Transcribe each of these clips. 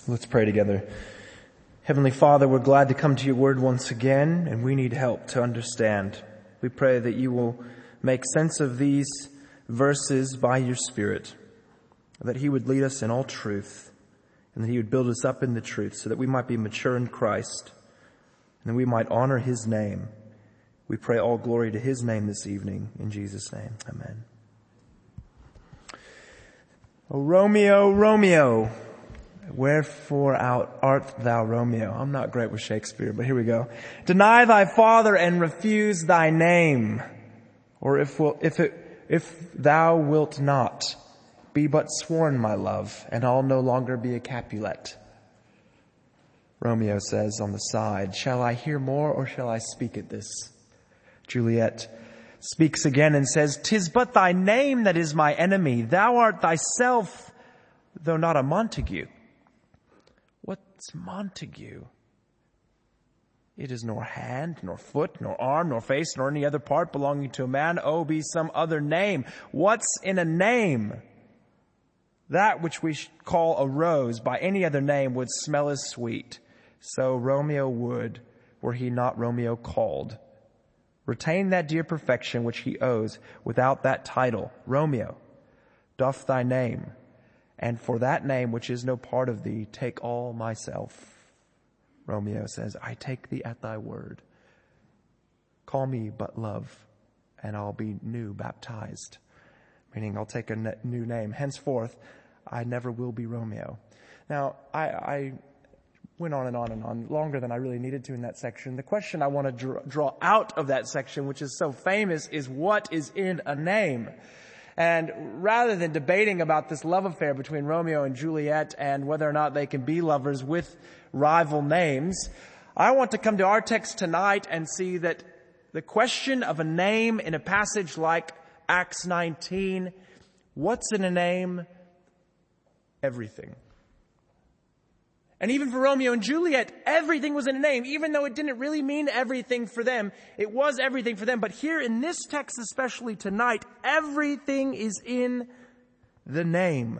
Let's pray together. Heavenly Father, we're glad to come to your word once again, and we need help to understand. We pray that you will make sense of these verses by your Spirit, that he would lead us in all truth, and that he would build us up in the truth so that we might be mature in Christ, and that we might honor his name. We pray all glory to his name this evening. In Jesus' name, amen. O Romeo, Romeo, wherefore art thou Romeo? I'm not great with Shakespeare, but here we go. Deny thy father and refuse thy name. Or if thou wilt not, be but sworn, my love, and I'll no longer be a Capulet. Romeo says on the side, shall I hear more or shall I speak at this? Juliet speaks again and says, 'Tis but thy name that is my enemy. Thou art thyself, though not a Montague. What's Montague? It is nor hand, nor foot, nor arm, nor face, nor any other part belonging to a man. Oh, be some other name. What's in a name? That which we call a rose by any other name would smell as sweet. So Romeo would, were he not Romeo called. Retain that dear perfection which he owes without that title. Romeo, doff thy name. And for that name which is no part of thee, take all myself. Romeo says, I take thee at thy word. Call me but love, and I'll be new baptized. Meaning I'll take a new name. Henceforth, I never will be Romeo. Now, I went on and on and on, longer than I really needed to in that section. The question I want to draw out of that section, which is so famous, is what is in a name? And rather than debating about this love affair between Romeo and Juliet and whether or not they can be lovers with rival names, I want to come to our text tonight and see that the question of a name in a passage like Acts 19, what's in a name? Everything. And even for Romeo and Juliet, everything was in a name. Even though it didn't really mean everything for them, it was everything for them. But here in this text, especially tonight, everything is in the name.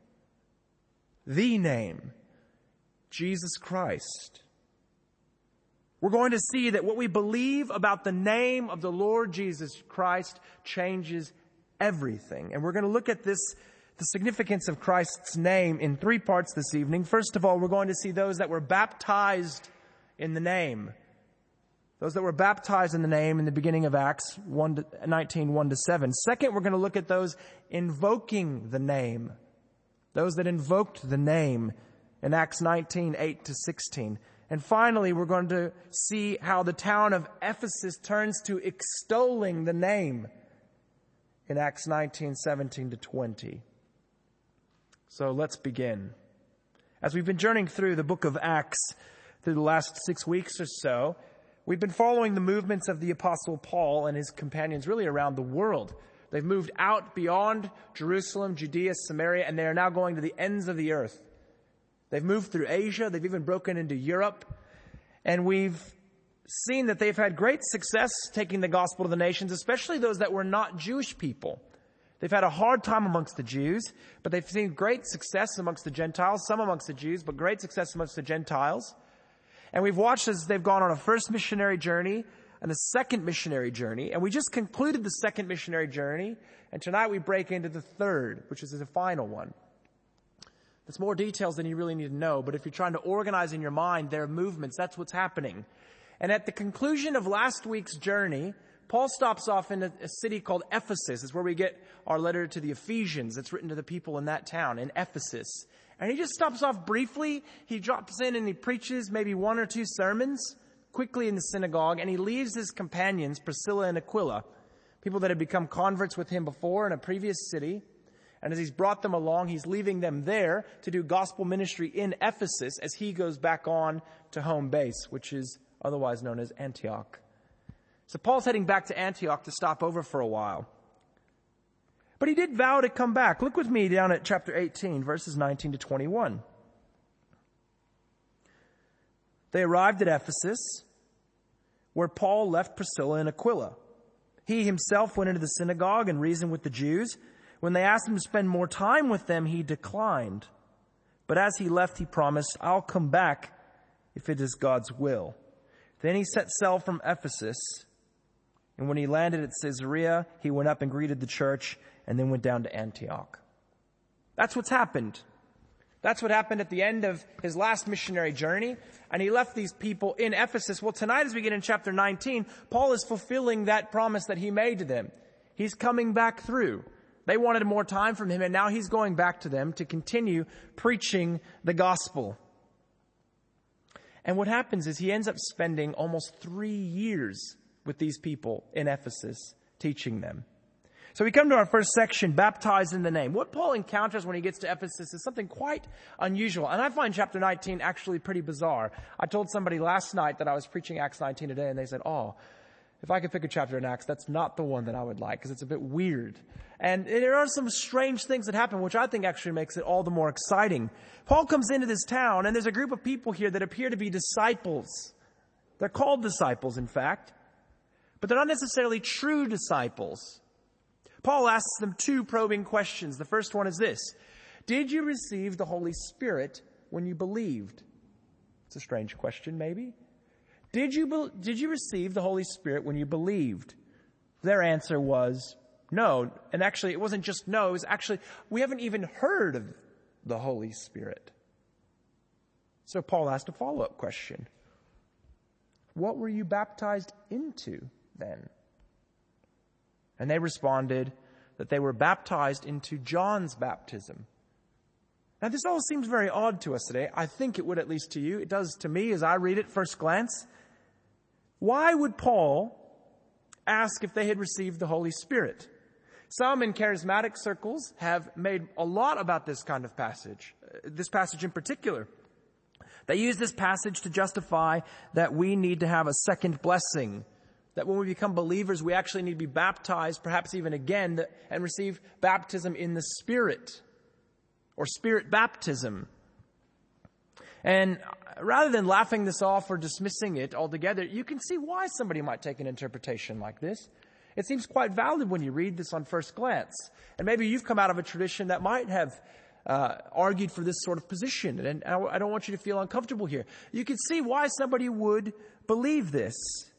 The name. Jesus Christ. We're going to see that what we believe about the name of the Lord Jesus Christ changes everything. And we're going to look at this, the significance of Christ's name, in three parts this evening. First of all, we're going to see those that were baptized in the name. Those that were baptized in the name in the beginning of Acts 19, 1-7. Second, we're going to look at those invoking the name. Those that invoked the name in Acts 19, 8-16. And finally, we're going to see how the town of Ephesus turns to extolling the name in Acts 19, 17-20. So let's begin. As we've been journeying through the book of Acts through the last 6 weeks or so, we've been following the movements of the Apostle Paul and his companions really around the world. They've moved out beyond Jerusalem, Judea, Samaria, and they are now going to the ends of the earth. They've moved through Asia. They've even broken into Europe. And we've seen that they've had great success taking the gospel to the nations, especially those that were not Jewish people. They've had a hard time amongst the Jews, but they've seen great success amongst the Gentiles, some amongst the Jews, but great success amongst the Gentiles. And we've watched as they've gone on a first missionary journey and a second missionary journey. And we just concluded the second missionary journey. And tonight we break into the third, which is the final one. There's more details than you really need to know, but if you're trying to organize in your mind their movements, that's what's happening. And at the conclusion of last week's journey, Paul stops off in a city called Ephesus. It's where we get our letter to the Ephesians. It's written to the people in that town, in Ephesus. And he just stops off briefly. He drops in and he preaches maybe one or two sermons quickly in the synagogue. And he leaves his companions, Priscilla and Aquila, people that had become converts with him before in a previous city. And as he's brought them along, he's leaving them there to do gospel ministry in Ephesus as he goes back on to home base, which is otherwise known as Antioch. So Paul's heading back to Antioch to stop over for a while. But he did vow to come back. Look with me down at chapter 18, verses 19-21. They arrived at Ephesus, where Paul left Priscilla and Aquila. He himself went into the synagogue and reasoned with the Jews. When they asked him to spend more time with them, he declined. But as he left, he promised, I'll come back if it is God's will. Then he set sail from Ephesus, and when he landed at Caesarea, he went up and greeted the church and then went down to Antioch. That's what's happened. That's what happened at the end of his last missionary journey. And he left these people in Ephesus. Well, tonight as we get in chapter 19, Paul is fulfilling that promise that he made to them. He's coming back through. They wanted more time from him, and now he's going back to them to continue preaching the gospel. And what happens is he ends up spending almost 3 years with these people in Ephesus, teaching them. So we come to our first section, baptized in the name. What Paul encounters when he gets to Ephesus is something quite unusual. And I find chapter 19 actually pretty bizarre. I told somebody last night that I was preaching Acts 19 today, and they said, if I could pick a chapter in Acts, that's not the one that I would like, because it's a bit weird. And there are some strange things that happen, which I think actually makes it all the more exciting. Paul comes into this town, and there's a group of people here that appear to be disciples. They're called disciples, in fact, but they're not necessarily true disciples. Paul asks them 2 probing questions. The first one is this: did you receive the Holy Spirit when you believed? It's a strange question, maybe. Did you receive the Holy Spirit when you believed? Their answer was no. And actually, it wasn't just no. It was actually, we haven't even heard of the Holy Spirit. So Paul asked a follow-up question. What were you baptized into then? And they responded that they were baptized into John's baptism. Now, this all seems very odd to us today. I think it would, at least to you. It does to me as I read it first glance. Why would Paul ask if they had received the Holy Spirit? Some in charismatic circles have made a lot about this kind of passage, this passage in particular. They use this passage to justify that we need to have a second blessing, that when we become believers, we actually need to be baptized, perhaps even again, and receive baptism in the Spirit, or Spirit baptism. And rather than laughing this off or dismissing it altogether, you can see why somebody might take an interpretation like this. It seems quite valid when you read this on first glance. And maybe you've come out of a tradition that might have argued for this sort of position. And I don't want you to feel uncomfortable here. You can see why somebody would believe this.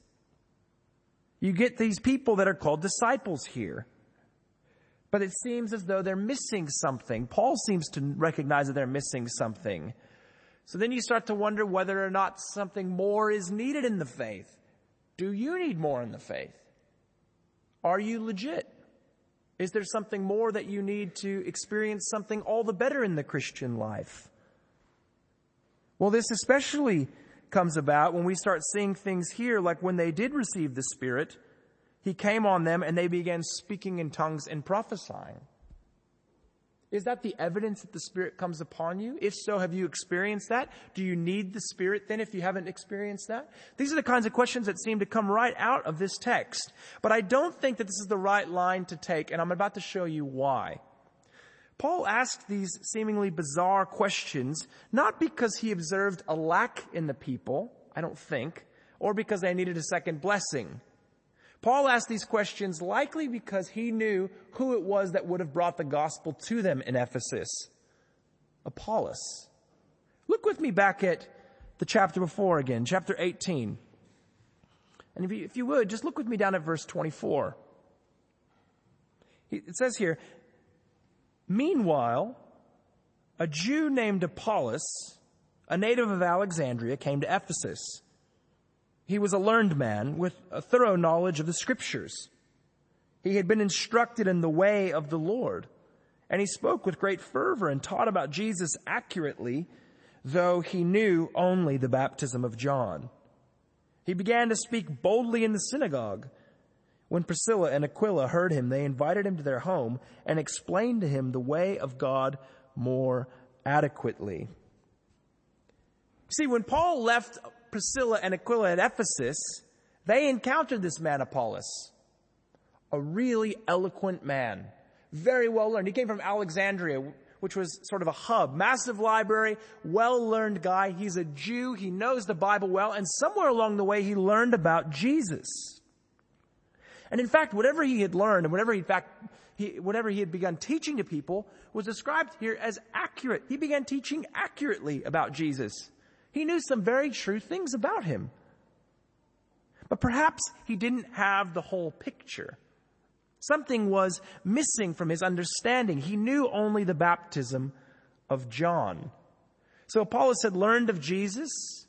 You get these people that are called disciples here. But it seems as though they're missing something. Paul seems to recognize that they're missing something. So then you start to wonder whether or not something more is needed in the faith. Do you need more in the faith? Are you legit? Is there something more that you need to experience something all the better in the Christian life? Well, this especially comes about when we start seeing things here, like when they did receive the Spirit, He came on them and they began speaking in tongues and prophesying. Is that the evidence that the Spirit comes upon you? If so, have you experienced that? Do you need the Spirit then if you haven't experienced that? These are the kinds of questions that seem to come right out of this text. But I don't think that this is the right line to take, and I'm about to show you why. Paul asked these seemingly bizarre questions, not because he observed a lack in the people, I don't think, or because they needed a second blessing. Paul asked these questions likely because he knew who it was that would have brought the gospel to them in Ephesus. Apollos. Look with me back at the chapter before again, chapter 18. And if you would, just look with me down at verse 24. It says here, meanwhile, a Jew named Apollos, a native of Alexandria, came to Ephesus. He was a learned man with a thorough knowledge of the Scriptures. He had been instructed in the way of the Lord, and he spoke with great fervor and taught about Jesus accurately, though he knew only the baptism of John. He began to speak boldly in the synagogue. When Priscilla and Aquila heard him, they invited him to their home and explained to him the way of God more adequately. See, when Paul left Priscilla and Aquila at Ephesus, they encountered this man Apollos, a really eloquent man, very well learned. He came from Alexandria, which was sort of a hub, massive library, well-learned guy. He's a Jew. He knows the Bible well, and somewhere along the way he learned about Jesus. And in fact, whatever he had learned, and whatever he in fact whatever he had begun teaching to people was described here as accurate. He began teaching accurately about Jesus. He knew some very true things about him. But perhaps he didn't have the whole picture. Something was missing from his understanding. He knew only the baptism of John. So Apollos had learned of Jesus.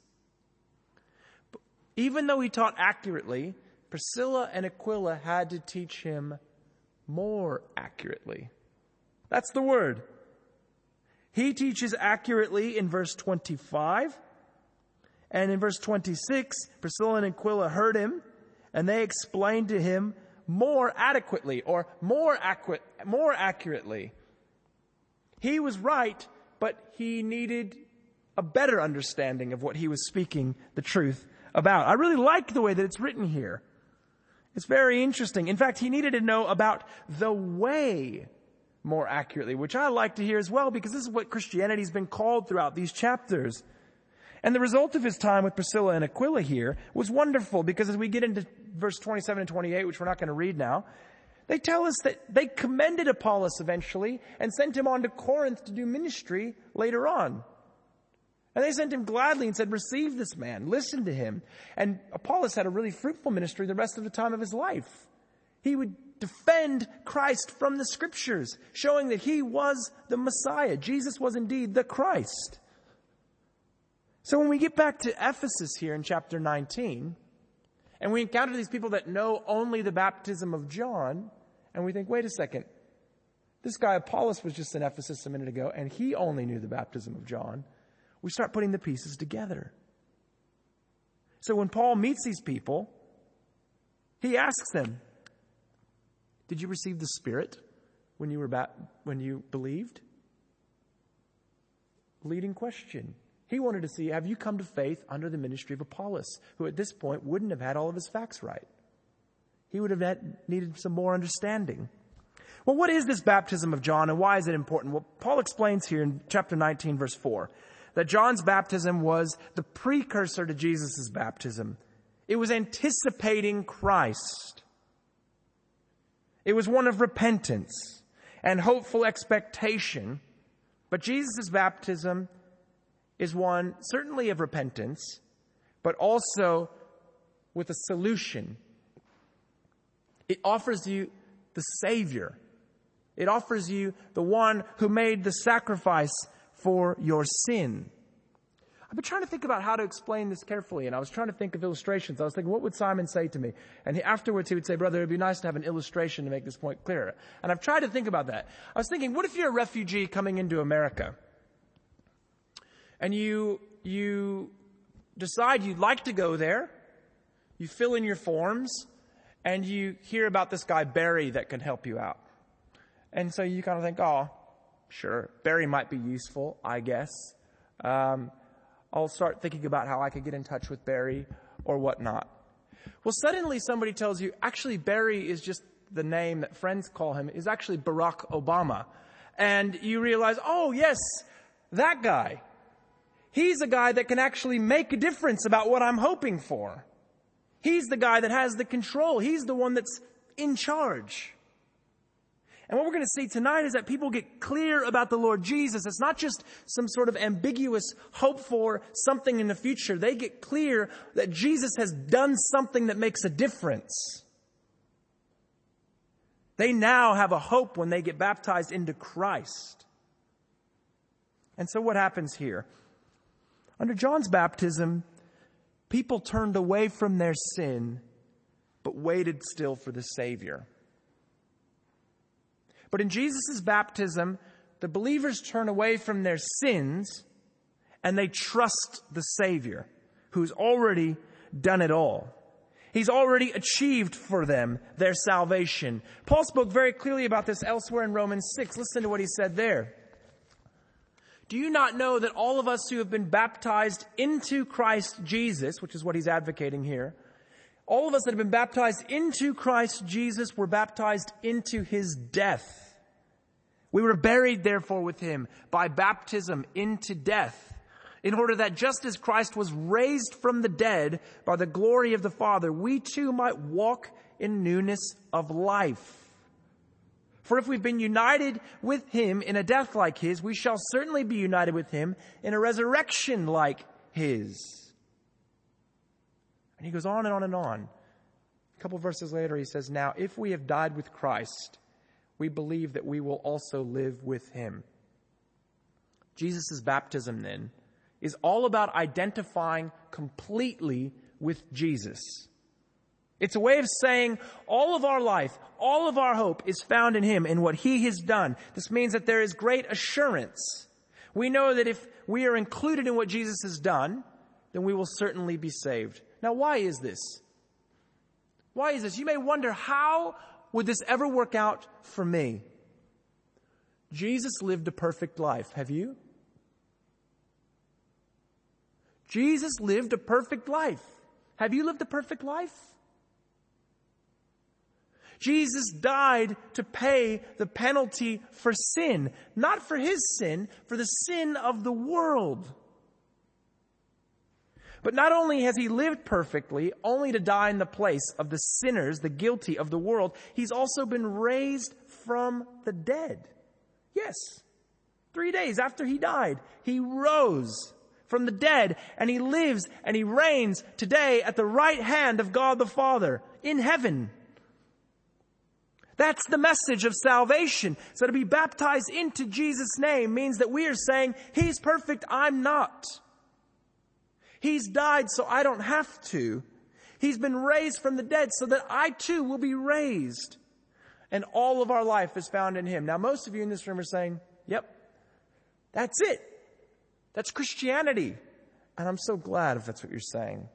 Even though he taught accurately, Priscilla and Aquila had to teach him more accurately. That's the word. He teaches accurately in verse 25. And in verse 26, Priscilla and Aquila heard him, and they explained to him more adequately, or more accurately. He was right, but he needed a better understanding of what he was speaking the truth about. I really like the way that it's written here. It's very interesting. In fact, he needed to know about the way more accurately, which I like to hear as well, because this is what Christianity has been called throughout these chapters. And the result of his time with Priscilla and Aquila here was wonderful, because as we get into verse 27 and 28, which we're not going to read now, they tell us that they commended Apollos eventually and sent him on to Corinth to do ministry later on. And they sent him gladly and said, receive this man, listen to him. And Apollos had a really fruitful ministry the rest of the time of his life. He would defend Christ from the scriptures, showing that he was the Messiah. Jesus was indeed the Christ. So when we get back to Ephesus here in chapter 19, and we encounter these people that know only the baptism of John, and we think, wait a second, this guy Apollos was just in Ephesus a minute ago, and he only knew the baptism of John. We start putting the pieces together. So when Paul meets these people, he asks them, did you receive the Spirit when you believed? Leading question. He wanted to see, have you come to faith under the ministry of Apollos, who at this point wouldn't have had all of his facts right? He would have needed some more understanding. Well, what is this baptism of John, and why is it important? Well, Paul explains here in chapter 19, verse 4, that John's baptism was the precursor to Jesus' baptism. It was anticipating Christ. It was one of repentance and hopeful expectation. But Jesus' baptism is one certainly of repentance, but also with a solution. It offers you the Savior. It offers you the one who made the sacrifice for your sin. I've been trying to think about how to explain this carefully, and I was trying to think of illustrations. I was thinking, what would Simon say to me? And afterwards he would say, brother, it would be nice to have an illustration to make this point clearer. And I've tried to think about that. I was thinking, what if you're a refugee coming into America? And you decide you'd like to go there. You fill in your forms, and you hear about this guy, Barry, that can help you out. And so you kind of think, oh, sure, Barry might be useful, I guess. I'll start thinking about how I could get in touch with Barry or whatnot. Well, suddenly somebody tells you, actually, Barry is just the name that friends call him, is actually Barack Obama. And you realize, oh, yes, that guy. He's a guy that can actually make a difference about what I'm hoping for. He's the guy that has the control. He's the one that's in charge. And what we're going to see tonight is that people get clear about the Lord Jesus. It's not just some sort of ambiguous hope for something in the future. They get clear that Jesus has done something that makes a difference. They now have a hope when they get baptized into Christ. And so what happens here? Under John's baptism, people turned away from their sin, but waited still for the Savior. But in Jesus' baptism, the believers turn away from their sins and they trust the Savior who's already done it all. He's already achieved for them their salvation. Paul spoke very clearly about this elsewhere in Romans 6. Listen to what he said there. Do you not know that all of us who have been baptized into Christ Jesus, which is what he's advocating here, all of us that have been baptized into Christ Jesus were baptized into his death. We were buried, therefore, with him by baptism into death, in order that just as Christ was raised from the dead by the glory of the Father, we too might walk in newness of life. For if we've been united with him in a death like his, we shall certainly be united with him in a resurrection like his. And he goes on and on and on. A couple verses later he says, now if we have died with Christ, we believe that we will also live with him. Jesus' baptism then is all about identifying completely with Jesus. It's a way of saying all of our life, all of our hope is found in him and what he has done. This means that there is great assurance. We know that if we are included in what Jesus has done, then we will certainly be saved. Now, why is this? Why is this? You may wonder, how would this ever work out for me? Jesus lived a perfect life. Have you? Jesus lived a perfect life. Have you lived a perfect life? Jesus died to pay the penalty for sin. Not for his sin, for the sin of the world. But not only has he lived perfectly, only to die in the place of the sinners, the guilty of the world, he's also been raised from the dead. Yes. 3 days after he died, he rose from the dead, and he lives and he reigns today at the right hand of God the Father in heaven. That's the message of salvation. So to be baptized into Jesus' name means that we are saying, he's perfect, I'm not. He's died so I don't have to. He's been raised from the dead so that I too will be raised. And all of our life is found in him. Now most of you in this room are saying, yep, that's it. That's Christianity. And I'm so glad if that's what you're saying.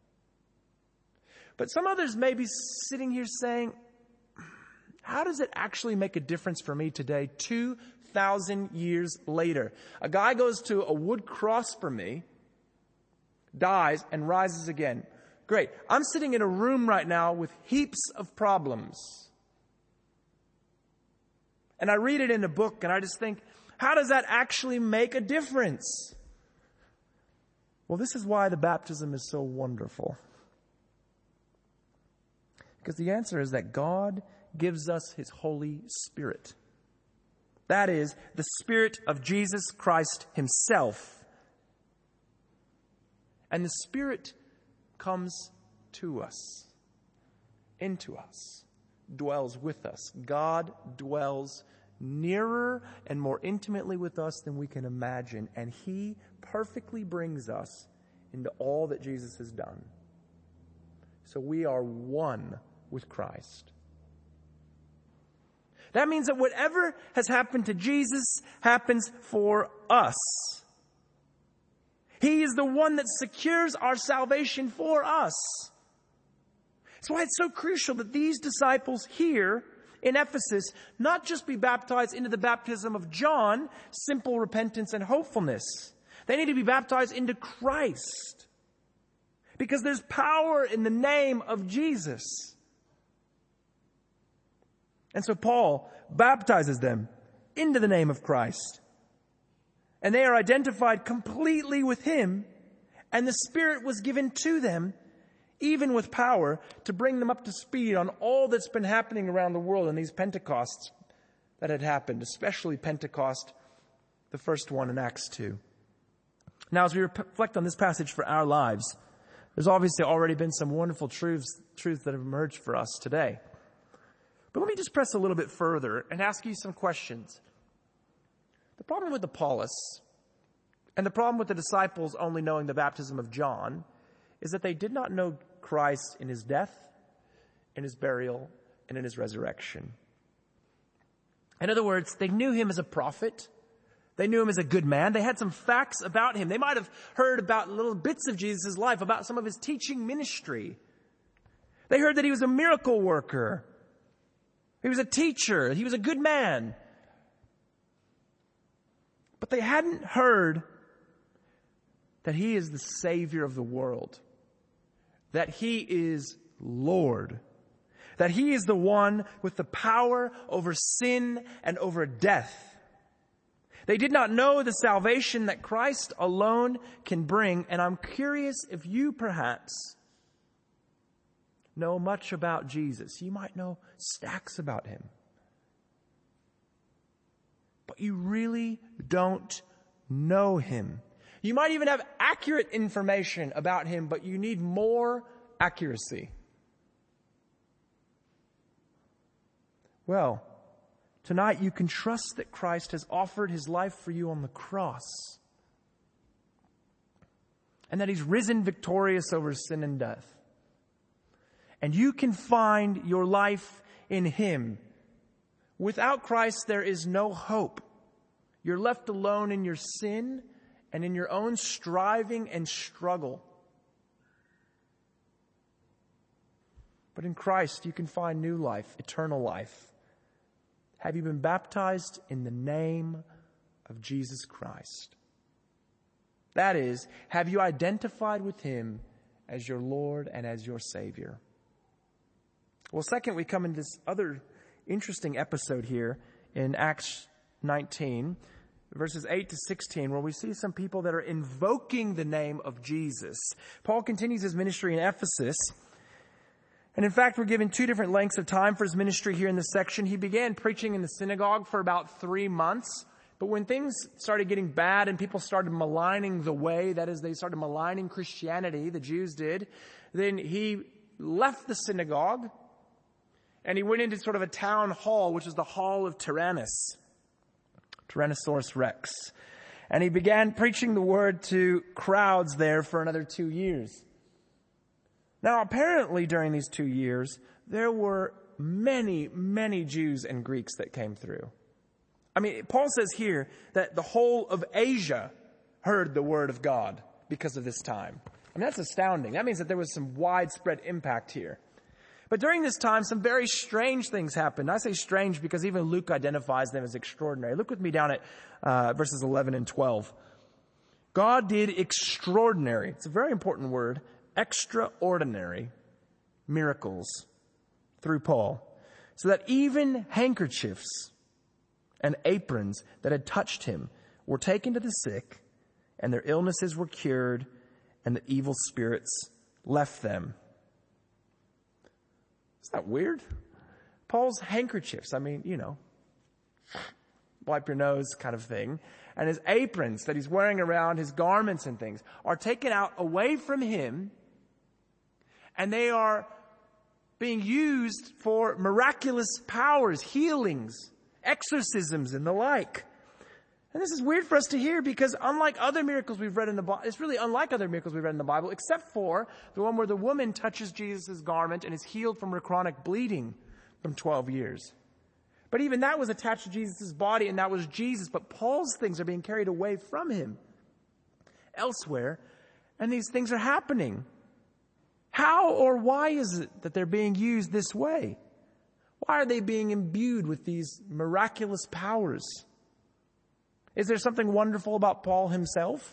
But some others may be sitting here saying, how does it actually make a difference for me today, 2,000 years later? A guy goes to a wood cross for me, dies, and rises again. Great. I'm sitting in a room right now with heaps of problems. And I read it in a book, and I just think, how does that actually make a difference? Well, this is why the baptism is so wonderful. Because the answer is that God gives us his Holy Spirit. That is, the Spirit of Jesus Christ himself. And the Spirit comes to us, into us, dwells with us. God dwells nearer and more intimately with us than we can imagine. And he perfectly brings us into all that Jesus has done. So we are one with Christ. That means that whatever has happened to Jesus happens for us. He is the one that secures our salvation for us. That's why it's so crucial that these disciples here in Ephesus not just be baptized into the baptism of John, simple repentance and hopefulness. They need to be baptized into Christ. Because there's power in the name of Jesus. And so Paul baptizes them into the name of Christ. And they are identified completely with him. And the Spirit was given to them, even with power, to bring them up to speed on all that's been happening around the world in these Pentecosts that had happened, especially Pentecost, the first one in Acts 2. Now, as we reflect on this passage for our lives, there's obviously already been some wonderful truths that have emerged for us today. But let me just press a little bit further and ask you some questions. The problem with Apollos and the problem with the disciples only knowing the baptism of John is that they did not know Christ in his death, in his burial, and in his resurrection. In other words, they knew him as a prophet. They knew him as a good man. They had some facts about him. They might have heard about little bits of Jesus' life, about some of his teaching ministry. They heard that he was a miracle worker. He was a teacher. He was a good man. But they hadn't heard that he is the Savior of the world. That he is Lord. That he is the one with the power over sin and over death. They did not know the salvation that Christ alone can bring. And I'm curious if you perhaps know much about Jesus. You might know stacks about him. but you really don't know him. You might even have accurate information about him, but you need more accuracy. Well, tonight you can trust that Christ has offered his life for you on the cross, and that he's risen victorious over sin and death. And you can find your life in him. Without Christ, there is no hope. You're left alone in your sin and in your own striving and struggle. But in Christ, you can find new life, eternal life. Have you been baptized in the name of Jesus Christ? That is, have you identified with him as your Lord and as your Savior? Well, second, we come into this other interesting episode here in Acts 19, verses 8 to 16, where we see some people that are invoking the name of Jesus. Paul continues his ministry in Ephesus. And in fact, we're given two different lengths of time for his ministry here in this section. He began preaching in the synagogue for about 3 months. But when things started getting bad and people started maligning the way, that is, they started maligning Christianity, the Jews did, then he left the synagogue and he went into sort of a town hall, which is the hall of Tyrannus, Tyrannosaurus Rex. And he began preaching the word to crowds there for another 2 years. Now, apparently during these 2 years, there were many, many Jews and Greeks that came through. I mean, Paul says here that the whole of Asia heard the word of God because of this time. I mean, that's astounding. That means that there was some widespread impact here. But during this time, some very strange things happened. I say strange because even Luke identifies them as extraordinary. Look with me down at verses 11 and 12. God did extraordinary, it's a very important word, extraordinary miracles through Paul, so that even handkerchiefs and aprons that had touched him were taken to the sick, and their illnesses were cured, and the evil spirits left them. Isn't that weird? Paul's handkerchiefs, I mean, wipe your nose kind of thing, and his aprons that he's wearing around, his garments and things, are taken out away from him, and they are being used for miraculous powers, healings, exorcisms, and the like. And this is weird for us to hear because unlike other miracles we've read in the Bible, it's really unlike other miracles we've read in the Bible, except for the one where the woman touches Jesus' garment and is healed from her chronic bleeding from 12 years. But even that was attached to Jesus' body, and that was Jesus. But Paul's things are being carried away from him elsewhere, and these things are happening. How or why is it that they're being used this way? Why are they being imbued with these miraculous powers? Is there something wonderful about Paul himself?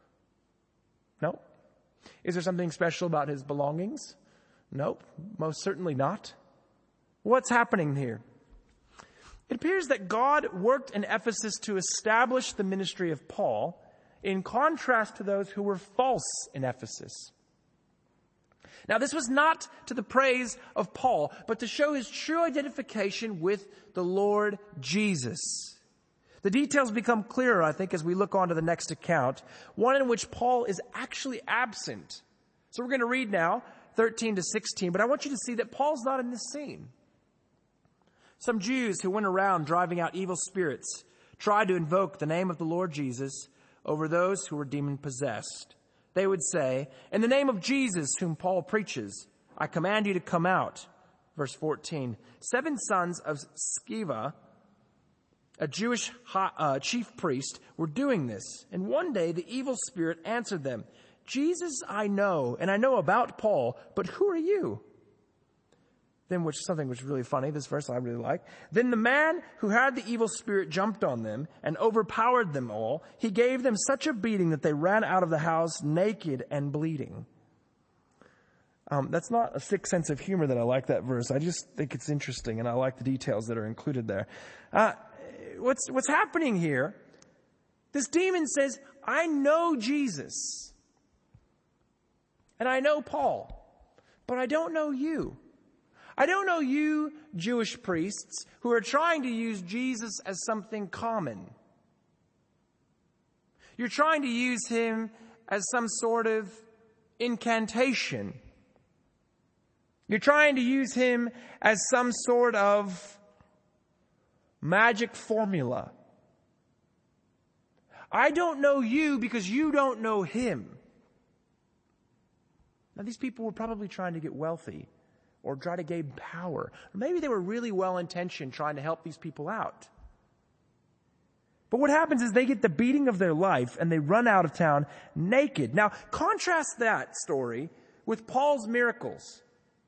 No. Is there something special about his belongings? Nope, most certainly not. What's happening here? It appears that God worked in Ephesus to establish the ministry of Paul in contrast to those who were false in Ephesus. Now, this was not to the praise of Paul, but to show his true identification with the Lord Jesus. The details become clearer, I think, as we look on to the next account, one in which Paul is actually absent. So we're going to read now 13 to 16, but I want you to see that Paul's not in this scene. Some Jews who went around driving out evil spirits tried to invoke the name of the Lord Jesus over those who were demon-possessed. They would say, "In the name of Jesus, whom Paul preaches, I command you to come out." Verse 14, 7 sons of Sceva, a Jewish chief priest, were doing this. And one day the evil spirit answered them, "Jesus I know, and I know about Paul, but who are you?" Then, something which is really funny, this verse I really like. Then the man who had the evil spirit jumped on them and overpowered them all. He gave them such a beating that they ran out of the house naked and bleeding. That's not a sick sense of humor that I like that verse. I just think it's interesting, and I like the details that are included there. What's happening here? This demon says, "I know Jesus, and I know Paul, but I don't know you. I don't know you Jewish priests who are trying to use Jesus as something common. You're trying to use him as some sort of incantation. You're trying to use him as some sort of magic formula. I don't know you because you don't know him. Now, these people were probably trying to get wealthy or try to gain power. Or maybe they were really well-intentioned trying to help these people out. But what happens is they get the beating of their life and they run out of town naked. Now, contrast that story with Paul's miracles.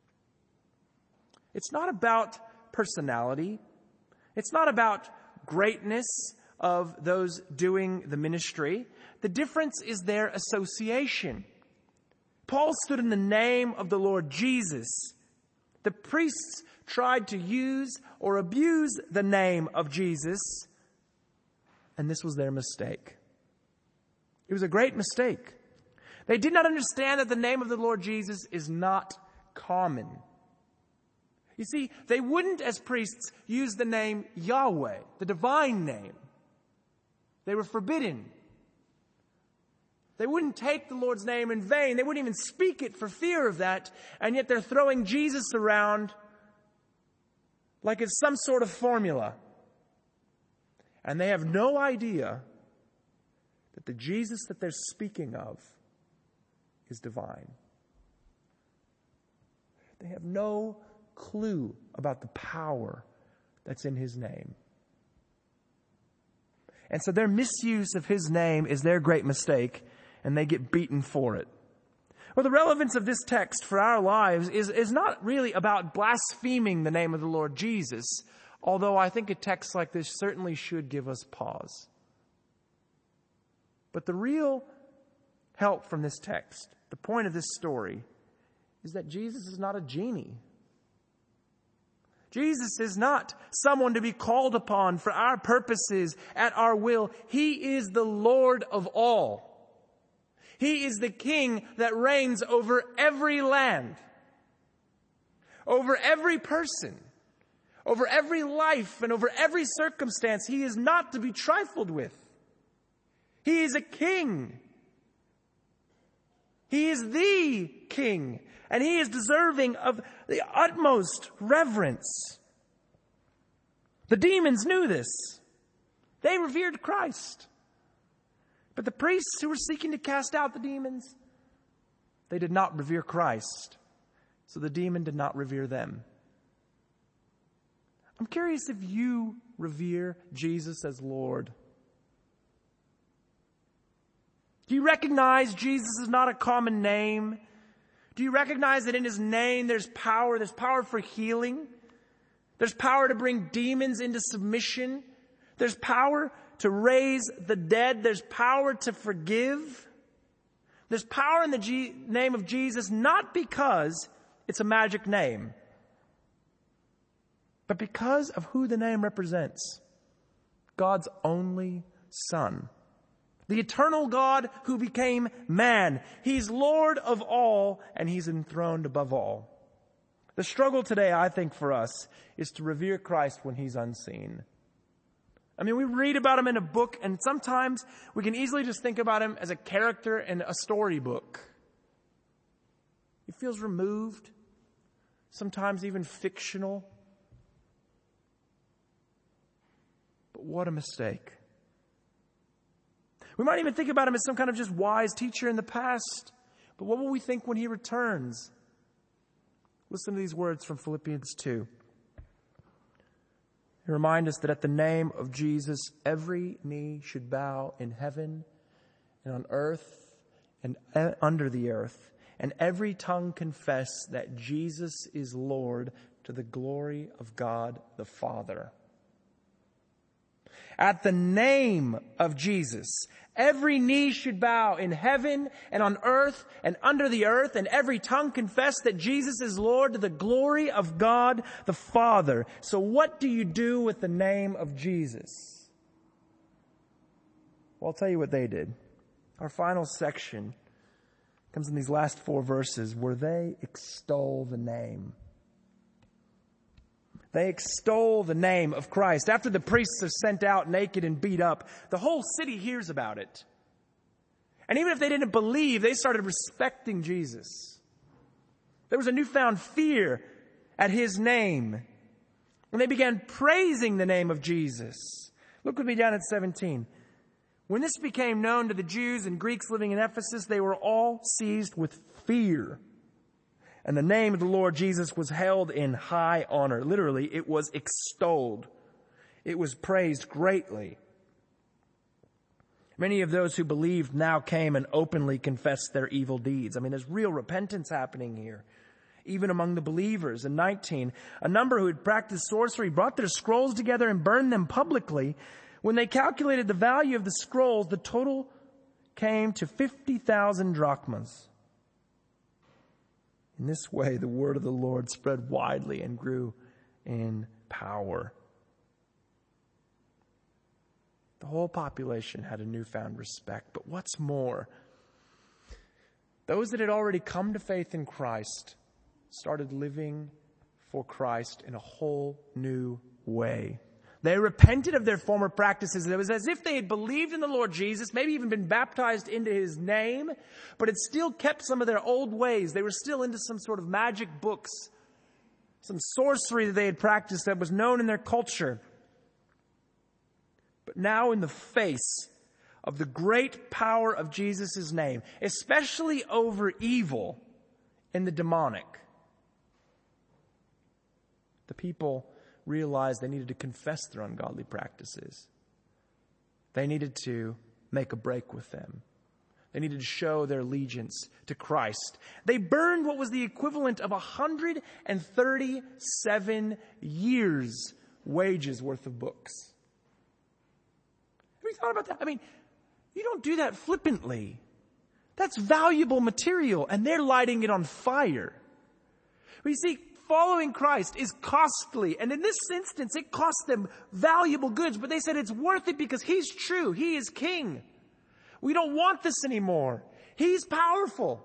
It's not about personality. It's not about greatness of those doing the ministry. The difference is their association. Paul stood in the name of the Lord Jesus. The priests tried to use or abuse the name of Jesus, and this was their mistake. It was a great mistake. They did not understand that the name of the Lord Jesus is not common. You see, they wouldn't, as priests, use the name Yahweh, the divine name. They were forbidden. They wouldn't take the Lord's name in vain. They wouldn't even speak it for fear of that. And yet they're throwing Jesus around like it's some sort of formula. And they have no idea that the Jesus that they're speaking of is divine. They have no clue about the power that's in his name. And so their misuse of his name is their great mistake, and they get beaten for it. Well, the relevance of this text for our lives is not really about blaspheming the name of the Lord Jesus, although I think a text like this certainly should give us pause. But the real help from this text, the point of this story, is that Jesus is not a genie. Jesus is not someone to be called upon for our purposes at our will. He is the Lord of all. He is the King that reigns over every land, over every person, over every life, and over every circumstance. He is not to be trifled with. He is a king. He is the King, and he is deserving of the utmost reverence. The demons knew this. They revered Christ. But the priests who were seeking to cast out the demons, they did not revere Christ. So the demon did not revere them. I'm curious if you revere Jesus as Lord. Do you recognize Jesus is not a common name? Do you recognize that in his name there's power? There's power for healing. There's power to bring demons into submission. There's power to raise the dead. There's power to forgive. There's power in the name of Jesus, not because it's a magic name, but because of who the name represents. God's only Son. The eternal God who became man. He's Lord of all, and he's enthroned above all. The struggle today, I think, for us is to revere Christ when he's unseen. I mean, we read about him in a book, and sometimes we can easily just think about him as a character in a storybook. He feels removed, sometimes even fictional. But what a mistake. We might even think about him as some kind of just wise teacher in the past. But what will we think when he returns? Listen to these words from Philippians 2. They remind us that at the name of Jesus, every knee should bow in heaven and on earth and under the earth, and every tongue confess that Jesus is Lord, to the glory of God the Father. At the name of Jesus, every knee should bow in heaven and on earth and under the earth, and every tongue confess that Jesus is Lord, to the glory of God the Father. So what do you do with the name of Jesus? Well, I'll tell you what they did. Our final section comes in these last 4 verses where they extol the name. They extol the name of Christ. After the priests are sent out naked and beat up, the whole city hears about it. And even if they didn't believe, they started respecting Jesus. There was a newfound fear at his name. And they began praising the name of Jesus. Look with me down at 17. When this became known to the Jews and Greeks living in Ephesus, they were all seized with fear. And the name of the Lord Jesus was held in high honor. Literally, it was extolled. It was praised greatly. Many of those who believed now came and openly confessed their evil deeds. I mean, there's real repentance happening here, even among the believers. In 19, a number who had practiced sorcery brought their scrolls together and burned them publicly. When they calculated the value of the scrolls, the total came to 50,000 drachmas. In this way, the word of the Lord spread widely and grew in power. The whole population had a newfound respect. But what's more, those that had already come to faith in Christ started living for Christ in a whole new way. They repented of their former practices. It was as if they had believed in the Lord Jesus, maybe even been baptized into his name, but had still kept some of their old ways. They were still into some sort of magic books, some sorcery that they had practiced that was known in their culture. But now in the face of the great power of Jesus' name, especially over evil and the demonic, the people realized they needed to confess their ungodly practices. They needed to make a break with them. They needed to show their allegiance to Christ. They burned what was the equivalent of 137 years' wages worth of books. Have you thought about that? I mean, you don't do that flippantly. That's valuable material, and they're lighting it on fire. But you see, following Christ is costly. And in this instance, it cost them valuable goods. But they said it's worth it because he's true. He is king. We don't want this anymore. He's powerful.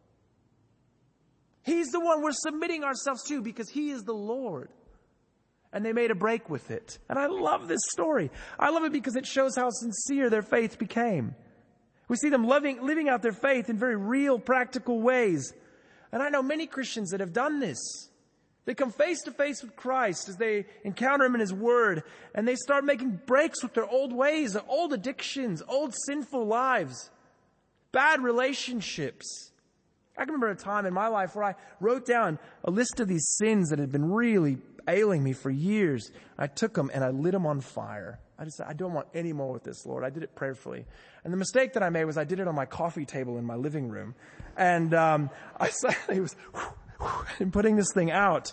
He's the one we're submitting ourselves to because he is the Lord. And they made a break with it. And I love this story. I love it because it shows how sincere their faith became. We see them living out their faith in very real, practical ways. And I know many Christians that have done this. They come face to face with Christ as they encounter him in his word, and they start making breaks with their old ways, their old addictions, old sinful lives, bad relationships. I can remember a time in my life where I wrote down a list of these sins that had been really ailing me for years. I took them and I lit them on fire. I just said, I don't want any more with this, Lord. I did it prayerfully. And the mistake that I made was I did it on my coffee table in my living room. And I suddenly was putting this thing out.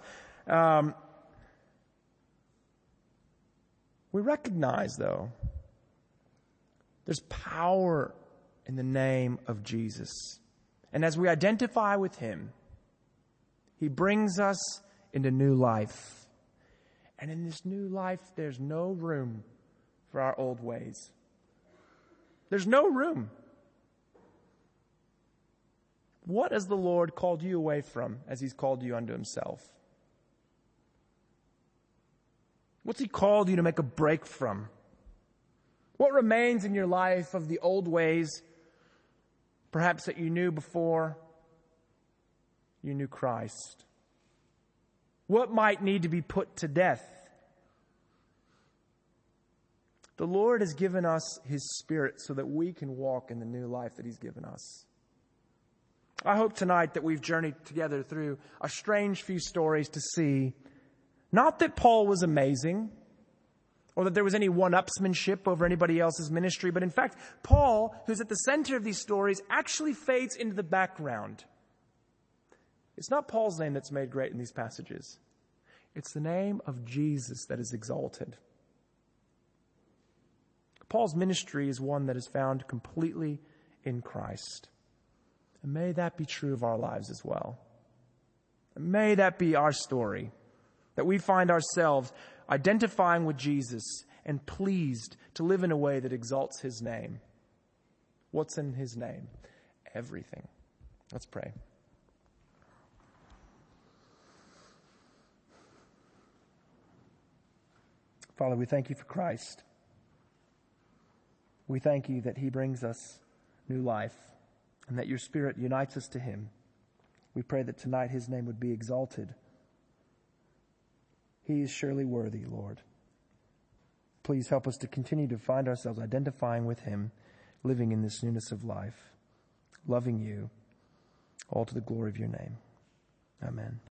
We recognize, though, there's power in the name of Jesus. And as we identify with him, he brings us into new life. And in this new life, there's no room for our old ways. There's no room. What has the Lord called you away from as he's called you unto himself? What's he called you to make a break from? What remains in your life of the old ways, perhaps that you knew before you knew Christ? What might need to be put to death? The Lord has given us his Spirit so that we can walk in the new life that he's given us. I hope tonight that we've journeyed together through a strange few stories to see not that Paul was amazing or that there was any one-upsmanship over anybody else's ministry, but in fact, Paul, who's at the center of these stories, actually fades into the background. It's not Paul's name that's made great in these passages. It's the name of Jesus that is exalted. Paul's ministry is one that is found completely in Christ. And may that be true of our lives as well. And may that be our story, that we find ourselves identifying with Jesus and pleased to live in a way that exalts his name. What's in his name? Everything. Let's pray. Father, we thank you for Christ. We thank you that he brings us new life and that your Spirit unites us to him. We pray that tonight his name would be exalted. He is surely worthy, Lord. Please help us to continue to find ourselves identifying with him, living in this newness of life, loving you, all to the glory of your name. Amen.